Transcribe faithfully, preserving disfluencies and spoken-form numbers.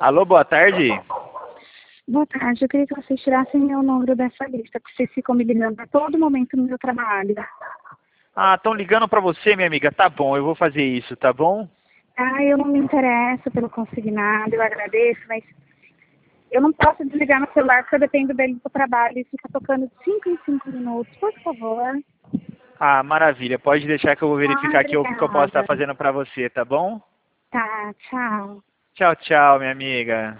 Alô, boa tarde. Boa tarde, eu queria que vocês tirassem meu número dessa lista, porque vocês ficam me ligando a todo momento no meu trabalho. Ah, estão ligando para você, minha amiga. Tá bom, eu vou fazer isso, tá bom? Ah, eu não me interesso pelo consignado, eu agradeço, mas eu não posso desligar meu celular porque eu dependo dele do trabalho e fica tocando de cinco em cinco minutos, por favor. Ah, maravilha. Pode deixar que eu vou Ah, verificar aqui o que eu posso estar obrigada. fazendo para você, tá bom? Tá, tchau. Tchau, tchau, minha amiga.